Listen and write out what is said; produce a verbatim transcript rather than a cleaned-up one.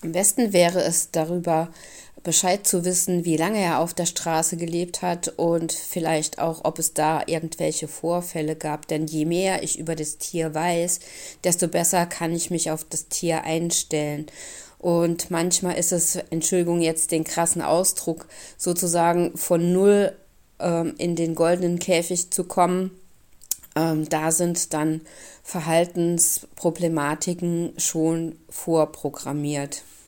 Am besten wäre es darüber Bescheid zu wissen, wie lange er auf der Straße gelebt hat und vielleicht auch, ob es da irgendwelche Vorfälle gab. Denn je mehr ich über das Tier weiß, desto besser kann ich mich auf das Tier einstellen. Und manchmal ist es, Entschuldigung, jetzt den krassen Ausdruck, sozusagen von null ähm, in den goldenen Käfig zu kommen. Ähm, da sind dann Verhaltensproblematiken schon vorprogrammiert.